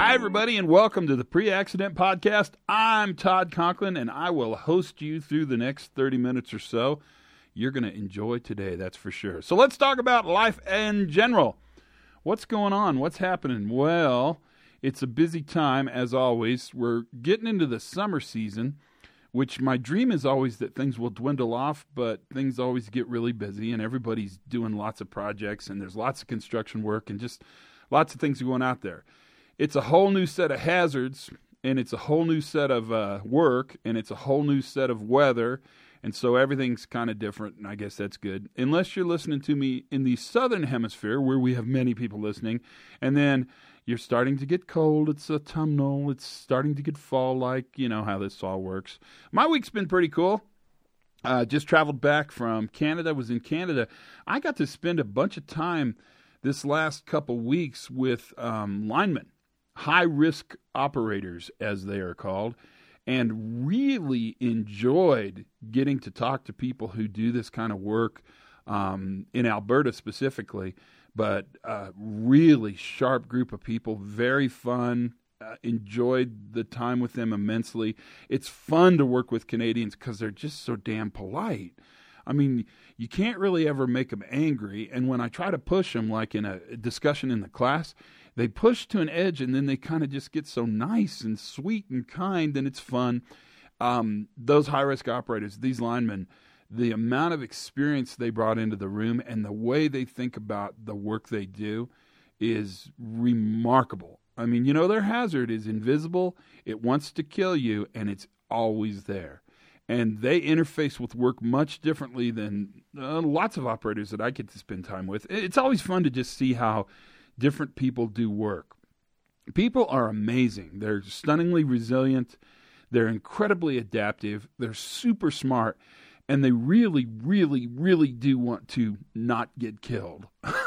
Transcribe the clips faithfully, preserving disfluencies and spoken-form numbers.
Hi, everybody, and welcome to the Pre-Accident Podcast. I'm Todd Conklin, and I will host you through the next thirty minutes or so. You're going to enjoy today, that's for sure. So let's talk about life in general. What's going on? What's happening? Well, it's a busy time, as always. We're getting into the summer season, which my dream is always that things will dwindle off, but things always get really busy, and everybody's doing lots of projects, and there's lots of construction work, and just lots of things going out there. It's a whole new set of hazards, and it's a whole new set of uh, work, and it's a whole new set of weather, and so everything's kind of different, and I guess that's good. Unless you're listening to me in the southern hemisphere, where we have many people listening, and then you're starting to get cold. It's autumnal. It's starting to get fall-like. You know how this all works. My week's been pretty cool. Uh, just traveled back from Canada. Was in Canada. I got to spend a bunch of time this last couple weeks with um, linemen. High-risk operators, as they are called, and really enjoyed getting to talk to people who do this kind of work um, in Alberta specifically, but uh, really sharp group of people, very fun, uh, enjoyed the time with them immensely. It's fun to work with Canadians because they're just so damn polite. I mean, you can't really ever make them angry, and when I try to push them, like in a discussion in the class, they push to an edge, and then they kind of just get so nice and sweet and kind, and it's fun. Um, those high-risk operators, these linemen, the amount of experience they brought into the room and the way they think about the work they do is remarkable. I mean, you know, their hazard is invisible. It wants to kill you, and it's always there. And they interface with work much differently than uh, lots of operators that I get to spend time with. It's always fun to just see how different people do work. People are amazing. They're stunningly resilient. They're incredibly adaptive. They're super smart. And they really, really, really do want to not get killed.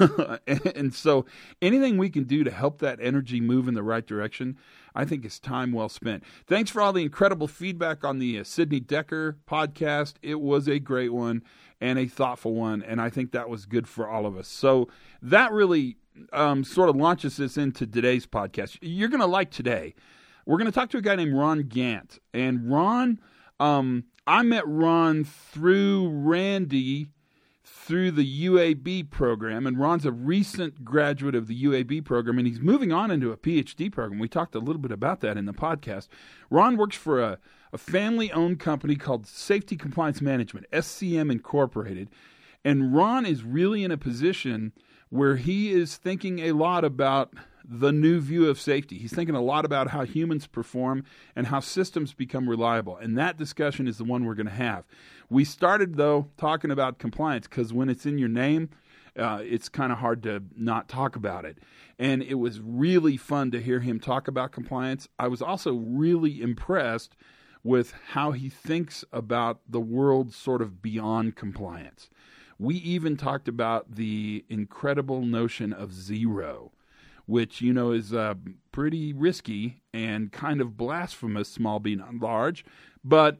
And so anything we can do to help that energy move in the right direction, I think is time well spent. Thanks for all the incredible feedback on the uh, Sidney Decker podcast. It was a great one and a thoughtful one, and I think that was good for all of us. So that really um, sort of launches us into today's podcast. You're going to like today. We're going to talk to a guy named Ron Gant. And Ron... Um, I met Ron through Randy through the U A B program, and Ron's a recent graduate of the U A B program, and he's moving on into a P H D program. We talked a little bit about that in the podcast. Ron works for a, a family-owned company called Safety Compliance Management, S C M Incorporated, and Ron is really in a position where he is thinking a lot about the new view of safety. He's thinking a lot about how humans perform and how systems become reliable. And that discussion is the one we're going to have. We started, though, talking about compliance because when it's in your name, uh, it's kind of hard to not talk about it. And it was really fun to hear him talk about compliance. I was also really impressed with how he thinks about the world sort of beyond compliance. We even talked about the incredible notion of zero, which, you know, is uh, pretty risky and kind of blasphemous, small b not large, but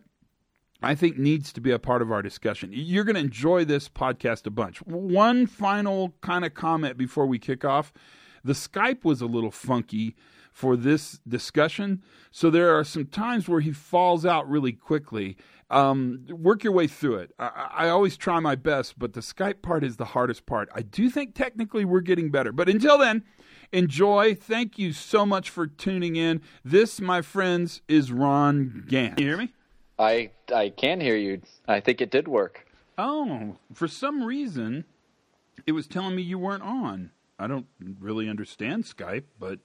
I think needs to be a part of our discussion. You're going to enjoy this podcast a bunch. One final kind of comment before we kick off. The Skype was a little funky for this discussion, so there are some times where he falls out really quickly. Um, work your way through it. I, I always try my best, but the Skype part is the hardest part. I do think technically we're getting better, but until then, enjoy. Thank you so much for tuning in. This, my friends, is Ron Gant. Can you hear me? I I can hear you. I think it did work. Oh, for some reason, it was telling me you weren't on. I don't really understand Skype, but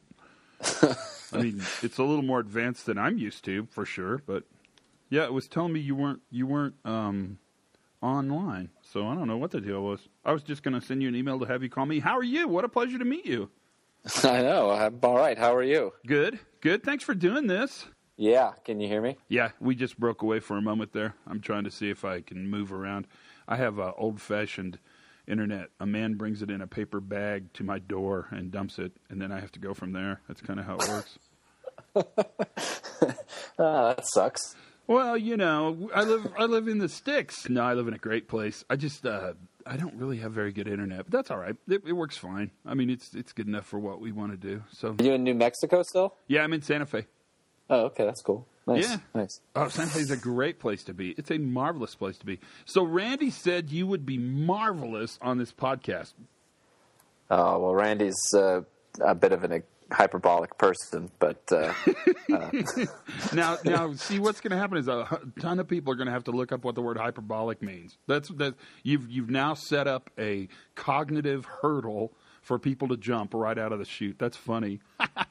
I mean, it's a little more advanced than I'm used to, for sure. But yeah, it was telling me you weren't you weren't um, online. So I don't know what the deal was. I was just going to send you an email to have you call me. How are you? What a pleasure to meet you. I know. I'm all right. How are you? Good. Good. Thanks for doing this. Yeah. Can you hear me? Yeah. We just broke away for a moment there. I'm trying to see if I can move around. I have uh, old-fashioned internet. A man brings it in a paper bag to my door and dumps it, and then I have to go from there. That's kind of how it works. Ah, that sucks. Well, you know, I live I live in the sticks. No, I live in a great place. I just uh, I don't really have very good internet, but that's all right. It, it works fine. I mean, it's it's good enough for what we want to do. So, Are you in New Mexico still? yeah, I'm in Santa Fe. Oh, okay, that's cool. Nice, Yeah. nice. Oh, Santa Fe is a great place to be. It's a marvelous place to be. So, Randy said you would be marvelous on this podcast. Oh, well, Randy's uh, a bit of an hyperbolic person, but uh, uh, Now, now, see what's going to happen is a hu- ton of people are going to have to look up what the word hyperbolic means. That's that you've you've now set up a cognitive hurdle for people to jump right out of the chute. That's funny.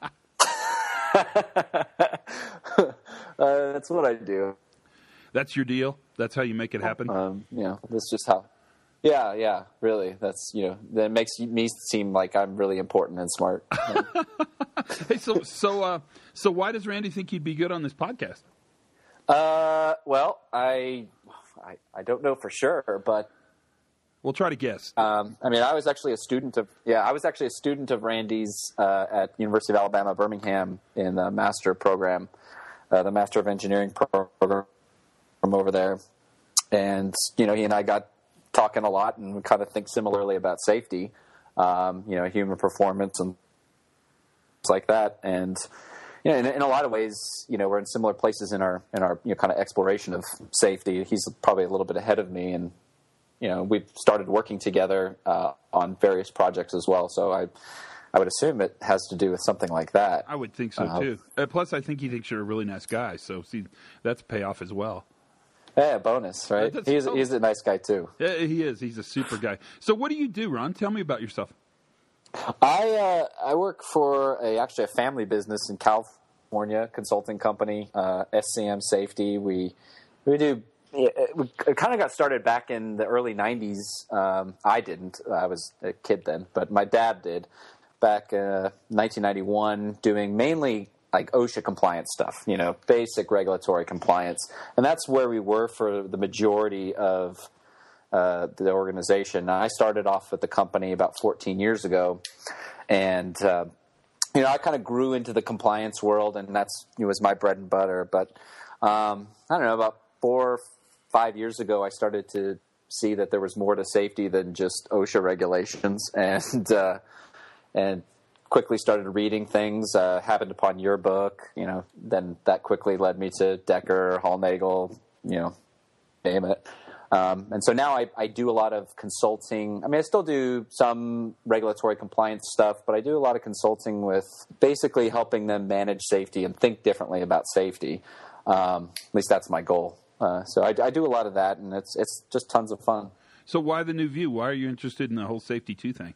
uh, that's what I do. That's your deal. That's how you make it happen. Um, you know, that's just how. Yeah, yeah, really. That's, you know, that makes me seem like I'm really important and smart. Hey, so so uh, so why does Randy think he'd be good on this podcast? Uh, well, I, I, I don't know for sure, but We'll try to guess. um, I mean, I was actually a student of yeah, I was actually a student of Randy's uh, at University of Alabama, Birmingham, in the master program, uh, the Master of Engineering program from over there, and you know, he and I got talking a lot, and we kind of think similarly about safety, um, you know, human performance and things like that. And you know, in, in a lot of ways, you know, we're in similar places in our in our you know, kind of exploration of safety. He's probably a little bit ahead of me, and you know, we've started working together uh, on various projects as well. So I, I would assume it has to do with something like that. I would think so Uh, too. Uh, plus, I think he thinks you're a really nice guy. So see, that's payoff as well. Yeah, bonus, right? That's He's totally- he's a nice guy too. Yeah, he is. He's a super guy. So what do you do, Ron? Tell me about yourself. I uh, I work for a actually a family business in California, consulting company, uh, S C M Safety. We we do. Yeah, we kind of got started back in the early nineties. Um, I didn't. I was a kid then, but my dad did back uh, nineteen ninety-one, doing mainly like OSHA compliance stuff, you know, basic regulatory compliance. And that's where we were for the majority of uh, the organization. I started off with the company about fourteen years ago, and uh, you know, I kind of grew into the compliance world, and that's it was my bread and butter. But um, I don't know, about four, five years ago, I started to see that there was more to safety than just OSHA regulations, and uh, and quickly started reading things. Uh, happened upon your book, you know. Then that quickly led me to Decker, Hallnagel, you know, name it. Um, and so now I, I do a lot of consulting. I mean, I still do some regulatory compliance stuff, but I do a lot of consulting with basically helping them manage safety and think differently about safety. Um, at least that's my goal. Uh, so I, I do a lot of that, and it's it's just tons of fun. So why the new view? Why are you interested in the whole safety two thing?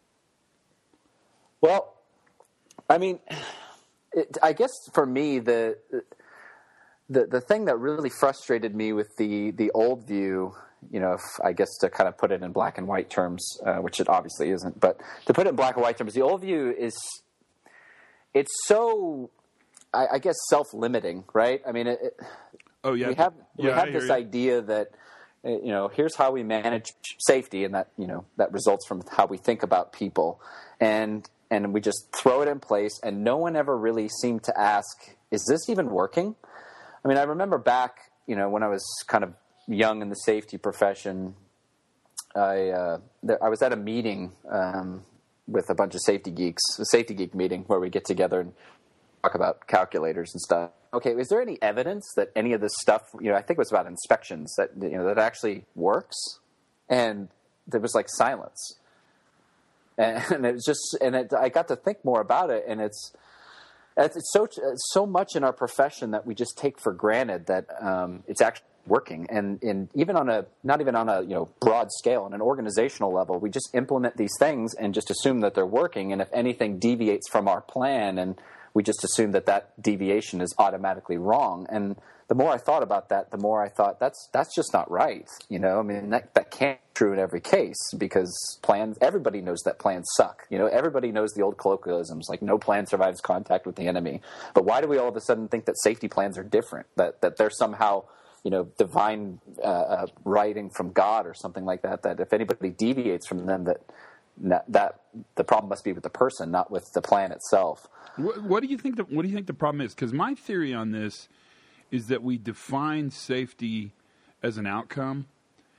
Well, I mean, it, I guess for me, the, the the thing that really frustrated me with the, the old view, you know, if, I guess to kind of put it in black and white terms, uh, which it obviously isn't, but to put it in black and white terms, the old view is, it's so, I, I guess, self-limiting, right? I mean, it, it, Oh yeah, we have we yeah, I have hear this you. idea that uh, you know, here's how we manage safety, and that, you know, that results from how we think about people, and and we just throw it in place, and no one ever really seemed to ask, is this even working? I mean, I remember back, you know, when I was kind of young in the safety profession, I uh, there, I was at a meeting um, with a bunch of safety geeks, a safety geek meeting where we get together and talk about calculators and stuff. Okay, is there any evidence that any of this stuff, you know, I think it was about inspections, that, you know, that actually works? And there was like silence. And it was just, and it, I got to think more about it, and it's, it's so it's so much in our profession that we just take for granted that um, it's actually working, and, and even on a not even on a you know broad scale, on an organizational level, we just implement these things and just assume that they're working, and if anything deviates from our plan, and we just assume that that deviation is automatically wrong. And the more I thought about that, the more I thought that's that's just not right. You know, I mean, that that can't be true in every case, because plans, everybody knows that plans suck. You know, everybody knows the old colloquialisms like no plan survives contact with the enemy. But why do we all of a sudden think that safety plans are different? That that they're somehow, you know, divine uh, uh, writing from God or something like that? That if anybody deviates from them, that that the problem must be with the person, not with the plan itself. What, what do you think? The, what do you think the problem is? Because my theory on this is that we define safety as an outcome,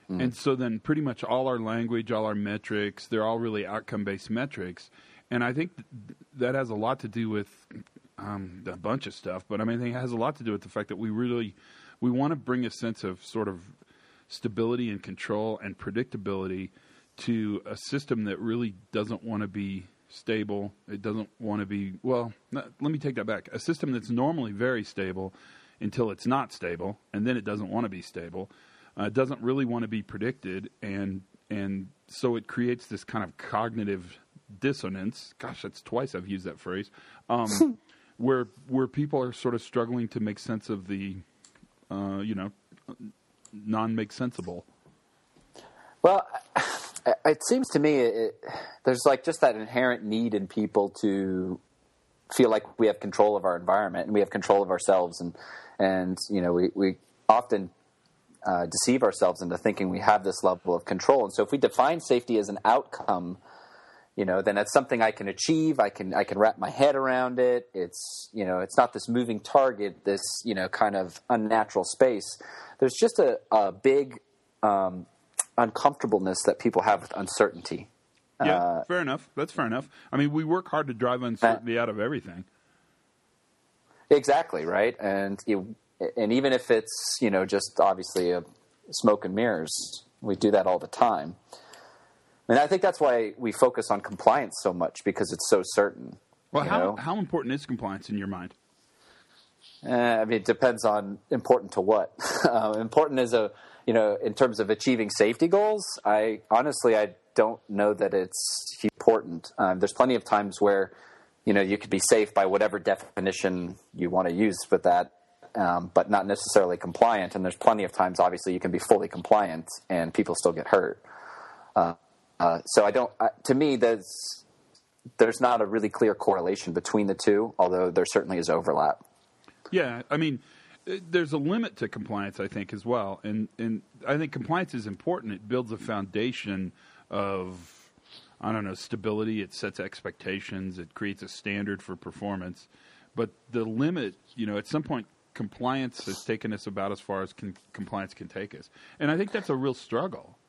Mm. And so then pretty much all our language, all our metrics, they're all really outcome-based metrics. And I think th- that has a lot to do with um, a bunch of stuff, but I mean, I think it has a lot to do with the fact that we really, we want to bring a sense of sort of stability and control and predictability to a system that really doesn't want to be stable. It doesn't want to be, well, not, let me take that back. A system that's normally very stable until it's not stable, and then it doesn't want to be stable. Uh, it doesn't really want to be predicted, and and so it creates this kind of cognitive dissonance. Gosh, that's twice I've used that phrase. Um, where where people are sort of struggling to make sense of the, uh, you know, non-make sensible. Well, it seems to me it, there's like just that inherent need in people to feel like we have control of our environment and we have control of ourselves, and and you know we we often uh, deceive ourselves into thinking we have this level of control. And so if we define safety as an outcome, you know, then it's something I can achieve. I can I can wrap my head around it. It's you know it's not this moving target, this you know kind of unnatural space. There's just a, a big um, uncomfortableness that people have with uncertainty. Yeah, uh, fair enough. That's fair enough. I mean, we work hard to drive uncertainty uh, out of everything. Exactly, right? And you, and even if it's, you know, just obviously a smoke and mirrors, we do that all the time. And I think that's why we focus on compliance so much, because it's so certain. Well, how, how important is compliance in your mind? Uh, I mean, it depends on important to what. uh, important is a, you know, in terms of achieving safety goals, I honestly, I don't know that it's important. Um, there's plenty of times where, you know, you could be safe by whatever definition you want to use with that, um, but not necessarily compliant. And there's plenty of times, obviously, you can be fully compliant and people still get hurt. Uh, uh, so I don't, uh, to me, there's, there's not a really clear correlation between the two, although there certainly is overlap. Yeah, I mean, there's a limit to compliance, I think, as well. And and I think compliance is important. It builds a foundation of, I don't know, stability. It sets expectations. It creates a standard for performance. But the limit, you know, at some point, compliance has taken us about as far as con- compliance can take us. And I think that's a real struggle.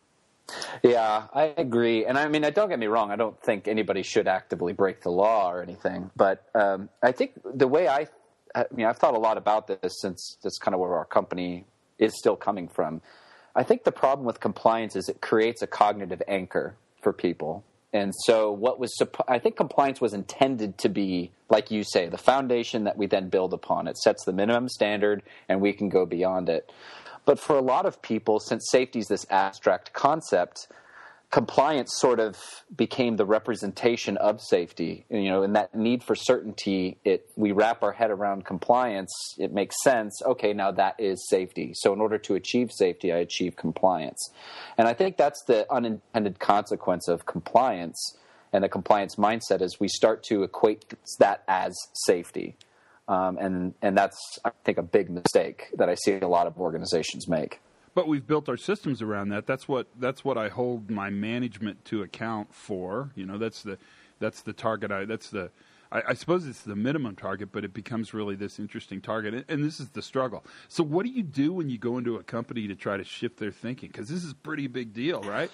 Yeah, I agree. And I mean, don't get me wrong. I don't think anybody should actively break the law or anything. But um, I think the way I I mean, I've thought a lot about this since that's kind of where our company is still coming from. I think the problem with compliance is it creates a cognitive anchor for people. And so what was, I think compliance was intended to be, like you say, the foundation that we then build upon. It sets the minimum standard and we can go beyond it. But for a lot of people, since safety is this abstract concept, compliance sort of became the representation of safety. You know, and that need for certainty, it we wrap our head around compliance, it makes sense. Okay, now that is safety. So in order to achieve safety, I achieve compliance. And I think that's the unintended consequence of compliance and the compliance mindset is we start to equate that as safety. Um, and, and that's, I think, a big mistake that I see a lot of organizations make. But we've built our systems around that. That's what that's what I hold my management to account for. You know, that's the that's the target. I that's the I, I suppose it's the minimum target, but it becomes really this interesting target. And, and this is the struggle. So, what do you do when you go into a company to try to shift their thinking? Because this is a pretty big deal, right?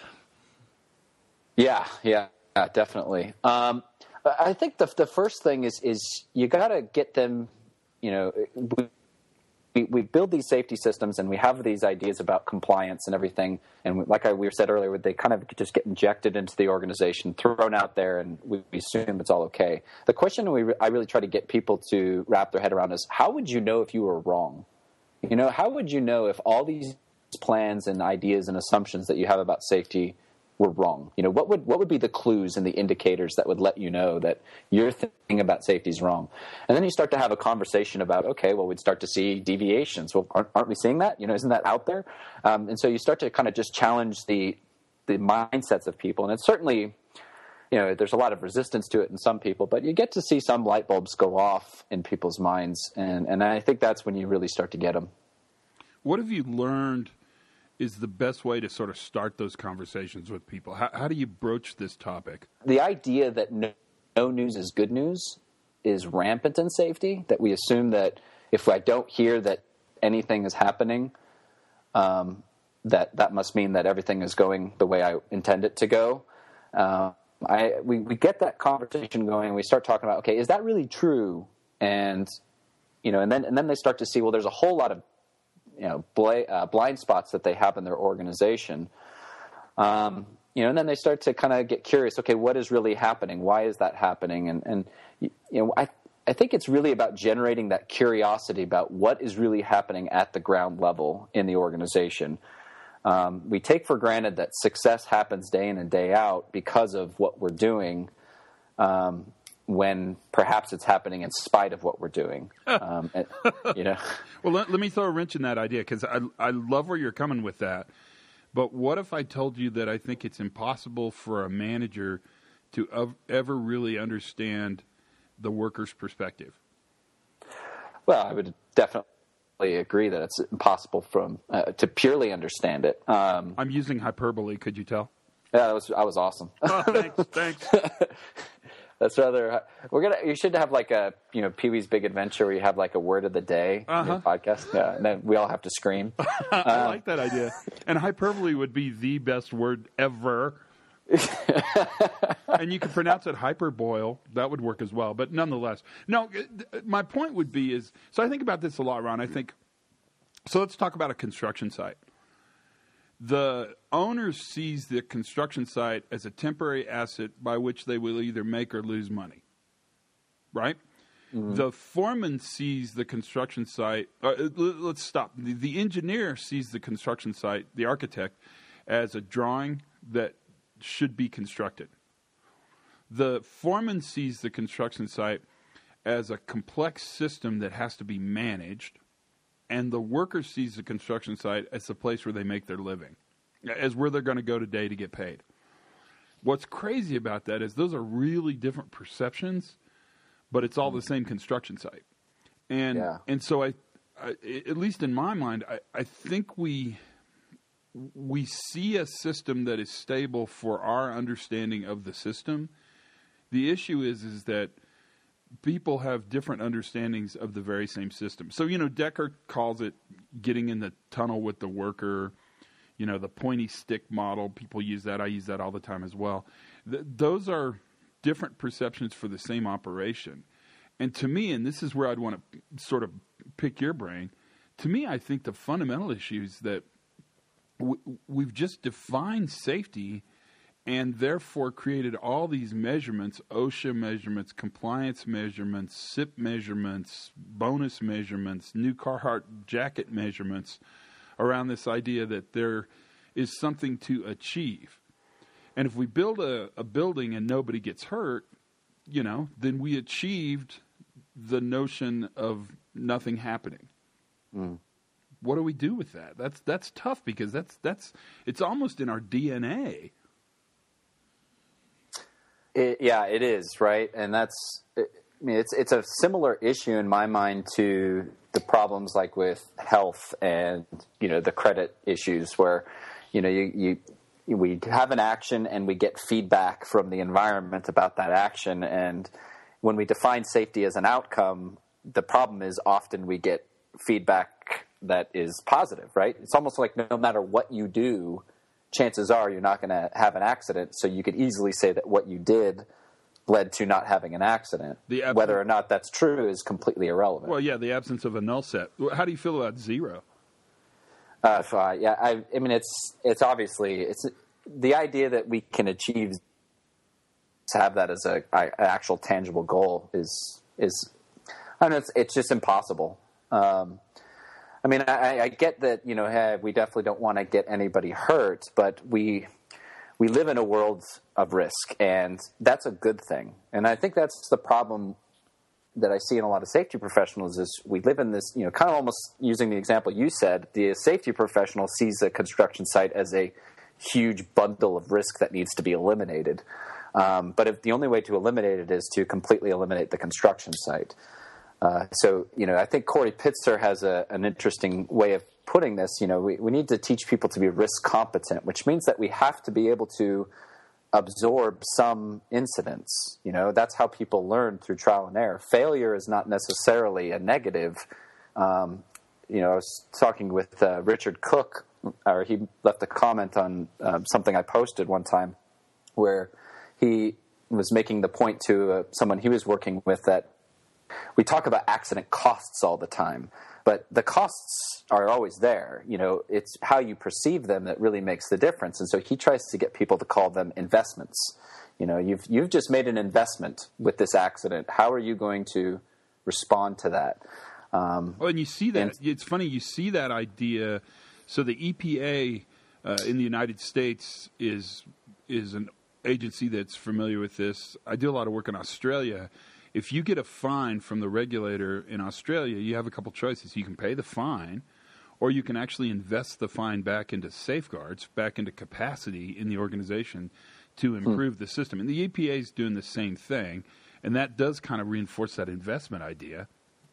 Yeah, yeah, yeah definitely. Um, I think the the first thing is is you got to get them. You know. We, We, we build these safety systems and we have these ideas about compliance and everything. And like I, we said earlier, they kind of just get injected into the organization, thrown out there, and we, we assume it's all okay. The question we re- I really try to get people to wrap their head around is, how would you know if you were wrong? You know, how would you know if all these plans and ideas and assumptions that you have about safety were wrong? You know, what would what would be the clues and the indicators that would let you know that your thinking about safety is wrong? And then you start to have a conversation about, okay, well, we'd start to see deviations. Well, aren't, aren't we seeing that? You know, isn't that out there? Um, and so you start to kind of just challenge the the mindsets of people. And it's certainly, you know, there's a lot of resistance to it in some people, but you get to see some light bulbs go off in people's minds. And, and I think that's when you really start to get them. What have you learned is the best way to sort of start those conversations with people? How, how do you broach this topic? The idea that no, no news is good news is rampant in safety, that we assume that if I don't hear that anything is happening, um, that that must mean that everything is going the way I intend it to go. Uh, I we, we get that conversation going, and we start talking about, okay, is that really true? And you know, and then and then they start to see, well, there's a whole lot of you know bla- uh, blind spots that they have in their organization. Um, you know, and then they start to kind of get curious. Okay, what is really happening? Why is that happening? And and you know, I I think it's really about generating that curiosity about what is really happening at the ground level in the organization. Um, we take for granted that success happens day in and day out because of what we're doing, um, when perhaps it's happening in spite of what we're doing. Um, and, you know. Well, let, let me throw a wrench in that idea, because I, I love where you're coming with that. But what if I told you that I think it's impossible for a manager to ev- ever really understand the worker's perspective? Well, I would definitely agree that it's impossible from uh, to purely understand it. Um, I'm using hyperbole. Could you tell? Yeah, that was I was awesome. Oh, thanks, thanks. That's rather. We're gonna. You should have like a you know Pee-wee's Big Adventure where you have like a word of the day uh-huh. in your podcast. Yeah, and then we all have to scream. I um, like that idea. And hyperbole would be the best word ever. And you could pronounce it hyperboil. That would work as well. But nonetheless, no, my point would be is, so I think about this a lot, Ron. I think, so let's talk about a construction site. The owner sees the construction site as a temporary asset by which they will either make or lose money, right? Mm-hmm. The foreman sees the construction site, uh, let's stop. The, the engineer sees the construction site, the architect, as a drawing that should be constructed. The foreman sees the construction site as a complex system that has to be managed, and the worker sees the construction site as the place where they make their living, as where they're going to go today to get paid. What's crazy about that is those are really different perceptions, but it's all the same construction site. And yeah. and so I, I, at least in my mind, I, I think we we see a system that is stable for our understanding of the system. The issue is is that people have different understandings of the very same system. So, you know, Decker calls it getting in the tunnel with the worker, you know, the pointy stick model. People use that. I use that all the time as well. Th- those are different perceptions for the same operation. And to me, and this is where I'd want to sort of pick your brain, to me, I think the fundamental issue is that w- we've just defined safety and therefore created all these measurements, OSHA measurements, compliance measurements, S I P measurements, bonus measurements, new Carhartt jacket measurements around this idea that there is something to achieve. And if we build a, a building and nobody gets hurt, you know, then we achieved the notion of nothing happening. Mm. What do we do with that? That's that's tough because that's that's it's almost in our D N A. It, yeah, it is, right? And that's, I mean, it's it's a similar issue in my mind to the problems like with health and, you know, the credit issues where, you know, you, you we have an action and we get feedback from the environment about that action. And when we define safety as an outcome, the problem is often we get feedback that is positive, right? It's almost like no matter what you do, chances are you're not going to have an accident, so you could easily say that what you did led to not having an accident. Absence, Whether or not that's true is completely irrelevant. Well, yeah, the absence of a null set. How do you feel about zero? Uh, so I, yeah, I, I mean, it's it's obviously it's the idea that we can achieve to have that as a, a an actual tangible goal is is I don't know, it's it's just impossible. Um, I mean, I, I get that, you know, hey, we definitely don't want to get anybody hurt, but we we live in a world of risk, and that's a good thing. And I think that's the problem that I see in a lot of safety professionals is we live in this, you know, kind of almost using the example you said, the safety professional sees a construction site as a huge bundle of risk that needs to be eliminated. Um, but if the only way to eliminate it is to completely eliminate the construction site. Uh, so, you know, I think Corey Pitzer has a, an interesting way of putting this. You know, we, we need to teach people to be risk competent, which means that we have to be able to absorb some incidents. You know, that's how people learn through trial and error. Failure is not necessarily a negative. Um, you know, I was talking with uh, Richard Cook or he left a comment on um, something I posted one time, where he was making the point to uh, someone he was working with that we talk about accident costs all the time, but the costs are always there. You know, it's how you perceive them that really makes the difference. And so he tries to get people to call them investments. You know, you've you've just made an investment with this accident. How are you going to respond to that? Um, oh, and you see that. and, It's funny, you see that idea. So the E P A uh, in the United States is is an agency that's familiar with this. I do a lot of work in Australia. If you get a fine from the regulator in Australia, you have a couple choices. You can pay the fine, or you can actually invest the fine back into safeguards, back into capacity in the organization to improve hmm. the system. And the E P A is doing the same thing, and that does kind of reinforce that investment idea.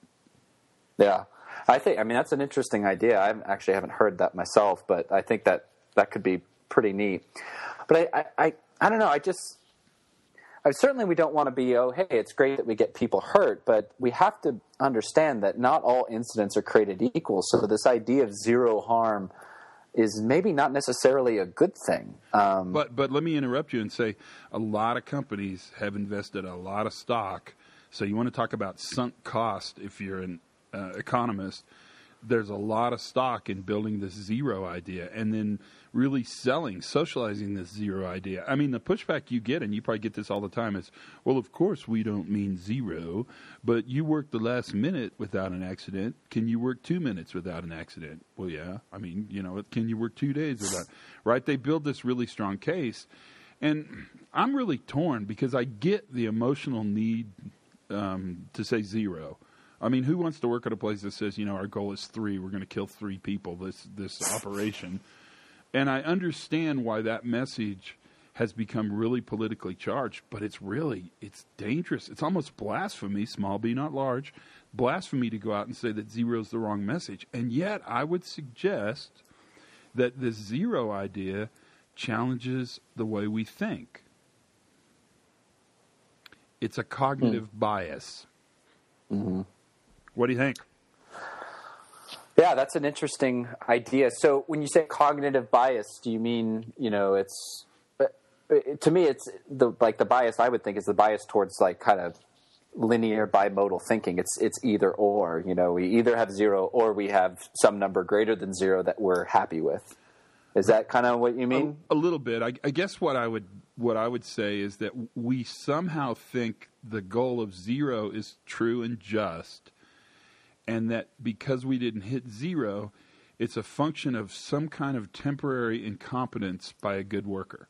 Yeah. I think, I mean, that's an interesting idea. I actually haven't heard that myself, but I think that that could be pretty neat. But I, I, I, I don't know. I just... I, certainly we don't want to be, oh, hey, it's great that we get people hurt, but we have to understand that not all incidents are created equal. So this idea of zero harm is maybe not necessarily a good thing. Um, but but let me interrupt you and say a lot of companies have invested a lot of stock. So you want to talk about sunk cost if you're an uh, economist. There's a lot of stock in building this zero idea and then really selling, socializing this zero idea. I mean, the pushback you get, and you probably get this all the time, is, well, of course we don't mean zero, but you work the last minute without an accident. Can you work two minutes without an accident? Well, yeah. I mean, you know, can you work two days without, right? They build this really strong case. And I'm really torn because I get the emotional need um, to say zero. I mean, who wants to work at a place that says, you know, our goal is three, we're going to kill three people this this operation? And I understand why that message has become really politically charged, but it's really, it's dangerous. It's almost blasphemy, small b, not large, blasphemy to go out and say that zero is the wrong message. And yet I would suggest that this zero idea challenges the way we think. It's a cognitive mm. bias. Mm-hmm. What do you think? Yeah, that's an interesting idea. So when you say cognitive bias, do you mean, you know, it's, to me, it's the, like the bias I would think is the bias towards like kind of linear bimodal thinking. It's, it's either or, you know, we either have zero or we have some number greater than zero that we're happy with. Is that kind of what you mean? A, a little bit. I, I guess what I would, what I would say is that we somehow think the goal of zero is true and just, and that because we didn't hit zero, it's a function of some kind of temporary incompetence by a good worker.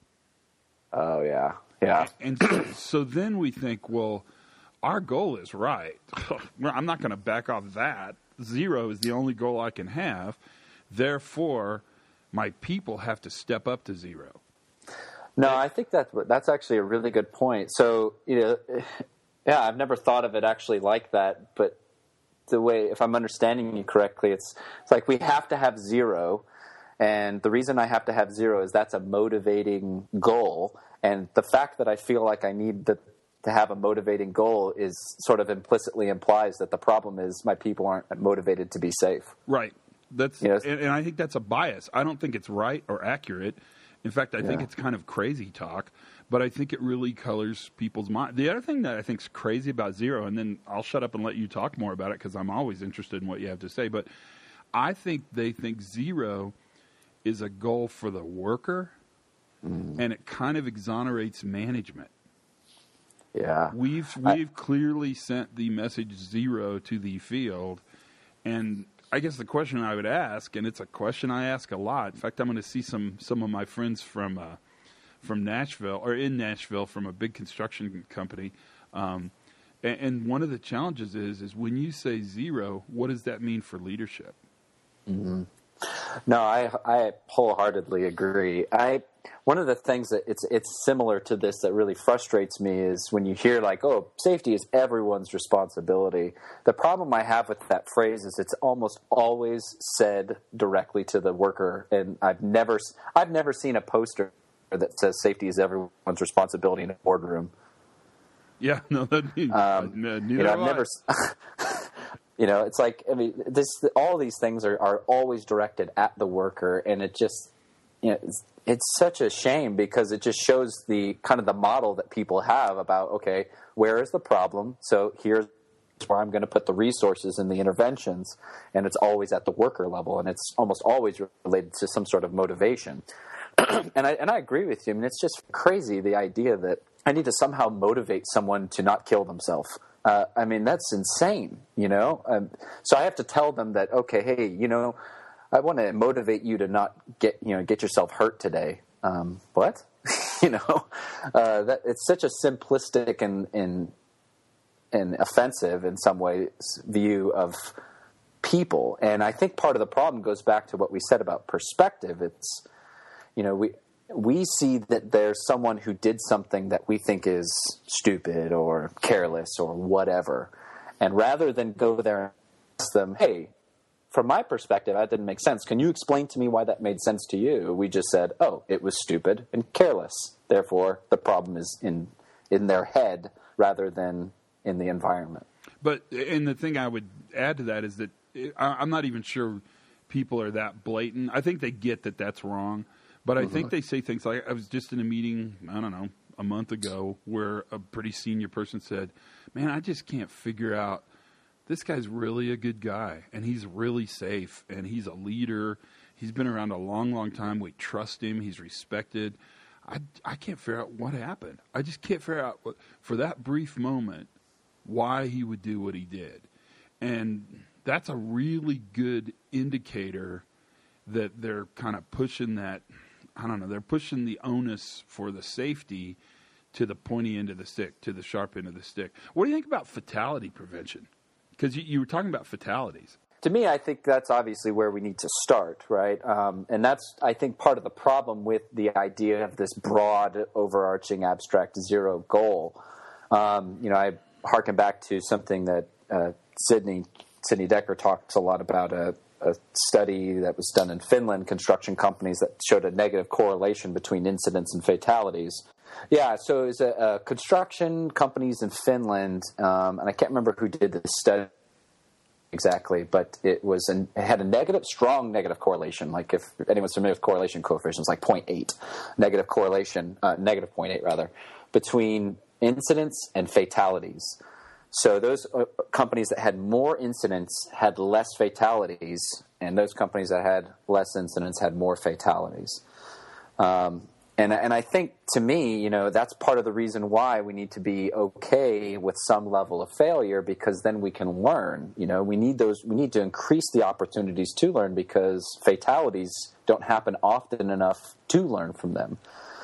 Oh, yeah. Yeah. And so, so then we think, well, our goal is right. I'm not going to back off that. Zero is the only goal I can have. Therefore, my people have to step up to zero. No, I think that that's actually a really good point. So, you know, yeah, I've never thought of it actually like that, but the way, if I'm understanding you correctly, it's it's like we have to have zero, and the reason I have to have zero is that's a motivating goal, and the fact that I feel like I need the, to have a motivating goal is sort of implicitly implies that the problem is my people aren't motivated to be safe. Right. That's you know, and, and I think that's a bias. I don't think it's right or accurate. In fact, I yeah. think it's kind of crazy talk, but I think it really colors people's mind. The other thing that I think is crazy about zero, and then I'll shut up and let you talk more about it because I'm always interested in what you have to say, but I think they think zero is a goal for the worker, mm. and it kind of exonerates management. Yeah. We've we've I, clearly sent the message zero to the field, and I guess the question I would ask, and it's a question I ask a lot. In fact, I'm going to see some, some of my friends from uh, from Nashville or in Nashville from a big construction company, um, and, and one of the challenges is is when you say zero, what does that mean for leadership? Mm-hmm. No, I I wholeheartedly agree. I one of the things that it's it's similar to this that really frustrates me is when you hear like, oh, safety is everyone's responsibility. The problem I have with that phrase is it's almost always said directly to the worker, and I've never I've never seen a poster that says safety is everyone's responsibility in a boardroom. Yeah, no, that means, um, neither you know, I've I. never You know, it's like, I mean, this, all these things are, are always directed at the worker, and it just, you know, it's, it's such a shame because it just shows the kind of the model that people have about, okay, where is the problem? So here's where I'm going to put the resources and the interventions, and it's always at the worker level, and it's almost always related to some sort of motivation. and I and I agree with you. I mean, it's just crazy, the idea that I need to somehow motivate someone to not kill themselves. Uh, I mean, that's insane, you know? Um, so I have to tell them that, okay, hey, you know, I want to motivate you to not get, you know, get yourself hurt today. Um, what? you know, uh, that it's such a simplistic and, and, and offensive in some ways view of people. And I think part of the problem goes back to what we said about perspective. It's, you know, we, we see that there's someone who did something that we think is stupid or careless or whatever. And rather than go there and ask them, hey, from my perspective, that didn't make sense. Can you explain to me why that made sense to you? We just said, oh, it was stupid and careless. Therefore, the problem is in in their head rather than in the environment. But, and the thing I would add to that is that I'm not even sure people are that blatant. I think they get that that's wrong. But I mm-hmm. think they say things like, I was just in a meeting, I don't know, a month ago, where a pretty senior person said, man, I just can't figure out, this guy's really a good guy, and he's really safe, and he's a leader. He's been around a long, long time. We trust him. He's respected. I, I can't figure out what happened. I just can't figure out, what, for that brief moment, why he would do what he did. And that's a really good indicator that they're kind of pushing that, I don't know, they're pushing the onus for the safety to the pointy end of the stick, to the sharp end of the stick. What do you think about fatality prevention? Because you, you were talking about fatalities. To me, I think that's obviously where we need to start, right? Um, and that's, I think, part of the problem with the idea of this broad, overarching, abstract zero goal. Um, you know, I harken back to something that uh, Sidney Sidney Dekker talks a lot about, a, a study that was done in Finland, construction companies, that showed a negative correlation between incidents and fatalities. Yeah, so it was a, a construction companies in Finland, um, and I can't remember who did this study exactly, but it was an, it had a negative, strong negative correlation. Like if anyone's familiar with correlation coefficients, like zero point eight, negative correlation, uh, negative zero point eight rather, between incidents and fatalities. So those uh, companies that had more incidents had less fatalities, and those companies that had less incidents had more fatalities. Um, And and I think, to me, you know, that's part of the reason why we need to be okay with some level of failure, because then we can learn. You know, we need those. We need to increase the opportunities to learn, because fatalities don't happen often enough to learn from them.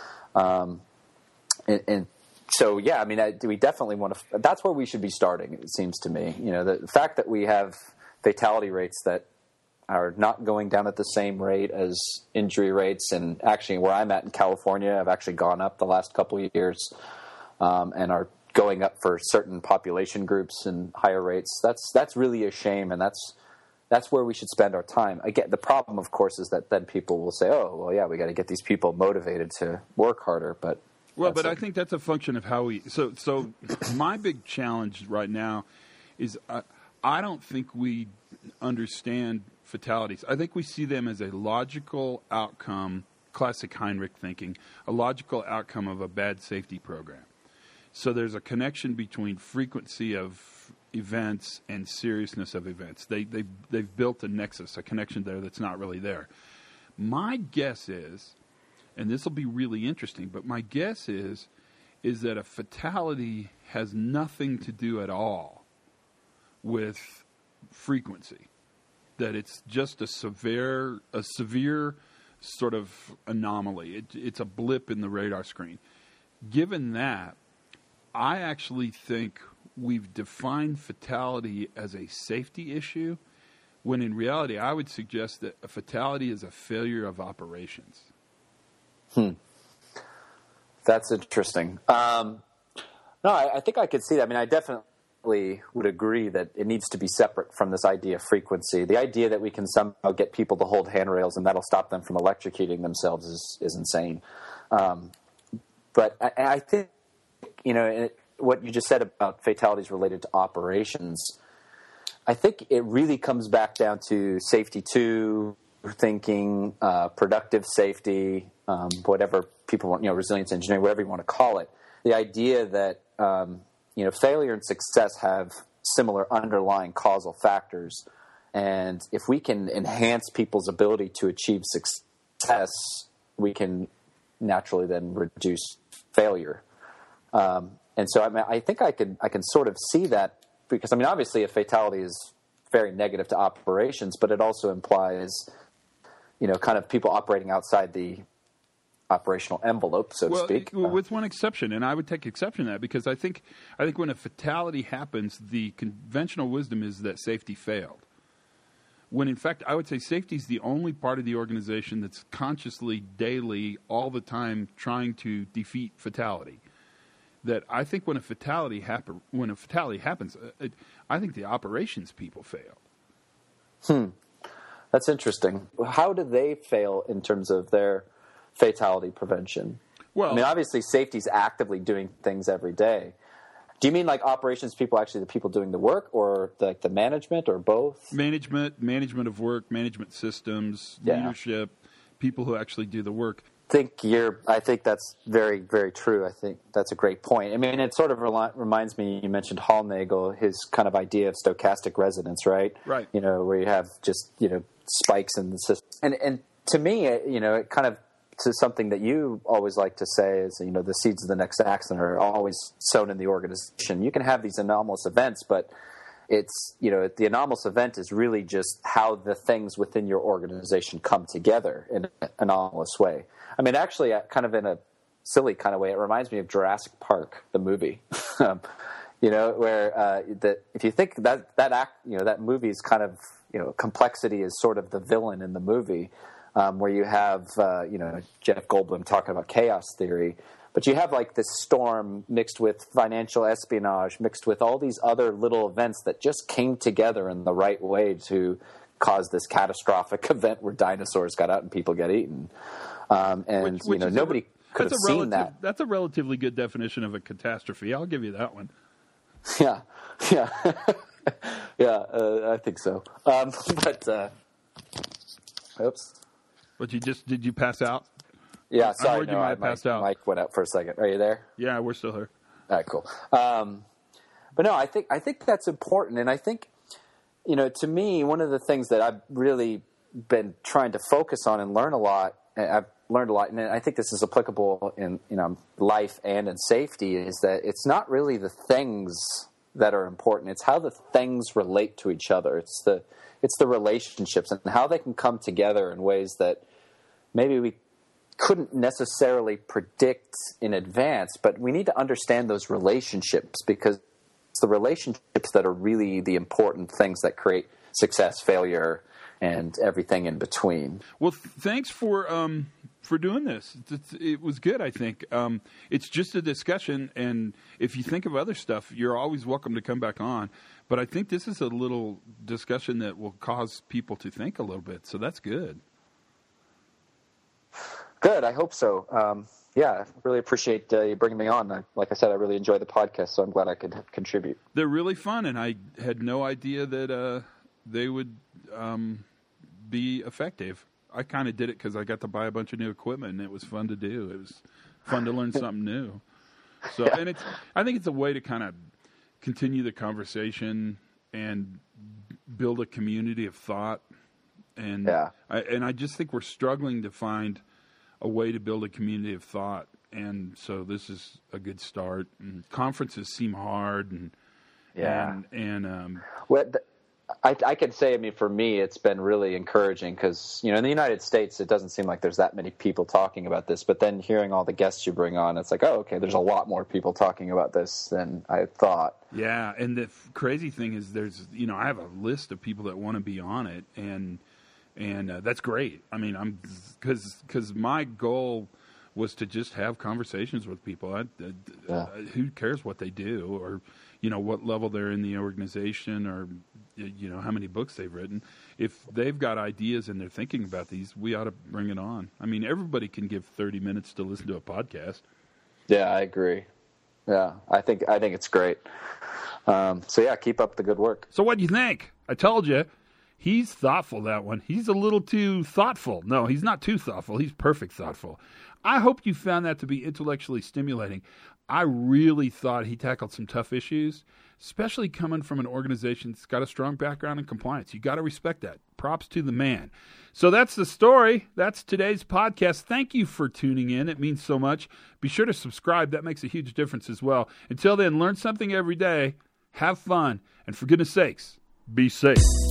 Um, and, and so, yeah, I mean, I, we definitely want to. That's where we should be starting. It seems to me. You know, the, the fact that we have fatality rates that are not going down at the same rate as injury rates. And actually, where I'm at in California, I've actually gone up the last couple of years, um, and are going up for certain population groups and higher rates. That's that's really a shame, and that's that's where we should spend our time. Again, the problem, of course, is that then people will say, "Oh, well, yeah, we got to get these people motivated to work harder." But well, but a, I think that's a function of how we. So, so my big challenge right now is I, I don't think we understand fatalities. I think we see them as a logical outcome, classic Heinrich thinking, a logical outcome of a bad safety program. So there's a connection between frequency of events and seriousness of events. They, they, they've built a nexus, a connection there that's not really there. My guess is, and this will be really interesting, but my guess is, is that a fatality has nothing to do at all with frequency. That it's just a severe, a severe sort of anomaly. It, it's a blip in the radar screen. Given that, I actually think we've defined fatality as a safety issue, when in reality, I would suggest that a fatality is a failure of operations. Hmm. That's interesting. Um, no, I, I think I could see that. I mean, I definitely would agree that it needs to be separate from this idea of frequency. The idea that we can somehow get people to hold handrails and that'll stop them from electrocuting themselves is, is insane. Um, but I, I think, you know, it, what you just said about fatalities related to operations, I think it really comes back down to safety two, thinking, uh, productive safety, um, whatever people want, you know, resilience engineering, whatever you want to call it. The idea that, um, you know, failure and success have similar underlying causal factors. And if we can enhance people's ability to achieve success, we can naturally then reduce failure. Um, and so I mean, I think I could, I can sort of see that because, I mean, obviously a fatality is very negative to operations, but it also implies, you know, kind of people operating outside the operational envelope, so well, to speak. Well, with one exception, and I would take exception to that because I think I think when a fatality happens, the conventional wisdom is that safety failed. When in fact, I would say safety is the only part of the organization that's consciously, daily, all the time trying to defeat fatality. That I think when a fatality happen, when a fatality happens, it, I think the operations people fail. Hmm, that's interesting. How do they fail in terms of their fatality prevention? Well, I mean, obviously, safety's actively doing things every day. Do you mean like operations people, actually the people doing the work, or like the management, or both? Management, management of work, management systems, yeah. leadership, people who actually do the work. I think you're. I think that's very, very true. I think that's a great point. I mean, it sort of re- reminds me. You mentioned Hallnagel, his kind of idea of stochastic resonance, right? Right. You know, where you have just you know spikes in the system, and and to me, you know, it kind of to something that you always like to say is, you know, the seeds of the next accident are always sown in the organization. You can have these anomalous events, but it's, you know, the anomalous event is really just how the things within your organization come together in an anomalous way. I mean, actually, kind of in a silly kind of way, it reminds me of Jurassic Park, the movie. um, you know, where uh, that if you think that that act, you know, that movie's kind of, you know, complexity is sort of the villain in the movie. Um, where you have, uh, you know, Jeff Goldblum talking about chaos theory, but you have like this storm mixed with financial espionage, mixed with all these other little events that just came together in the right way to cause this catastrophic event where dinosaurs got out and people get eaten. Um, and, which, which you know, nobody a, could have seen relative, that. That's a relatively good definition of a catastrophe. I'll give you that one. Yeah, yeah, yeah, uh, I think so. Um, but, uh, oops. But you just, did you pass out? Yeah, sorry. I heard no, you might I, have passed my, out. Mike went out for a second. Are you there? Yeah, we're still here. All right, cool. Um, but no, I think I think that's important. And I think, you know, to me, one of the things that I've really been trying to focus on and learn a lot, and I've learned a lot, and I think this is applicable in, you know, life and in safety, is that it's not really the things that are important. It's how the things relate to each other. It's the it's the relationships and how they can come together in ways that maybe we couldn't necessarily predict in advance, but we need to understand those relationships because it's the relationships that are really the important things that create success, failure, and everything in between. Well, th- thanks for um, for doing this. It, it was good, I think. Um, it's just a discussion, and if you think of other stuff, you're always welcome to come back on. But I think this is a little discussion that will cause people to think a little bit, so that's good. Good, I hope so. Um, yeah, I really appreciate uh, you bringing me on. I, like I said, I really enjoy the podcast, so I'm glad I could contribute. They're really fun, and I had no idea that uh, they would um, be effective. I kind of did it because I got to buy a bunch of new equipment, and it was fun to do. It was fun to learn something new. So, yeah. And it's I think it's a way to kind of continue the conversation and build a community of thought. And yeah. I, and I just think we're struggling to find a way to build a community of thought. And so this is a good start. And conferences seem hard. And, yeah. And, and um, well, the, I, I can say, I mean, for me, it's been really encouraging because, you know, in the United States, it doesn't seem like there's that many people talking about this. But then hearing all the guests you bring on, it's like, oh, okay, there's a lot more people talking about this than I thought. Yeah. And the f- crazy thing is there's, you know, I have a list of people that want to be on it. And, and uh, that's great. I mean, I'm because because my goal was to just have conversations with people. I, I, yeah. uh, who cares what they do or, you know, what level they're in the organization or, you know, how many books they've written. If they've got ideas and they're thinking about these, we ought to bring it on. I mean, everybody can give thirty minutes to listen to a podcast. Yeah, I agree. Yeah, I think I think it's great. Um, so, yeah, keep up the good work. So what do you think? I told you, he's thoughtful, that one. He's a little too thoughtful. No, he's not too thoughtful. He's perfect thoughtful. I hope you found that to be intellectually stimulating. I really thought he tackled some tough issues, especially coming from an organization that's got a strong background in compliance. You got to respect that. Props to the man. So that's the story. That's today's podcast. Thank you for tuning in. It means so much. Be sure to subscribe. That makes a huge difference as well. Until then, learn something every day. Have fun. And for goodness sakes, be safe.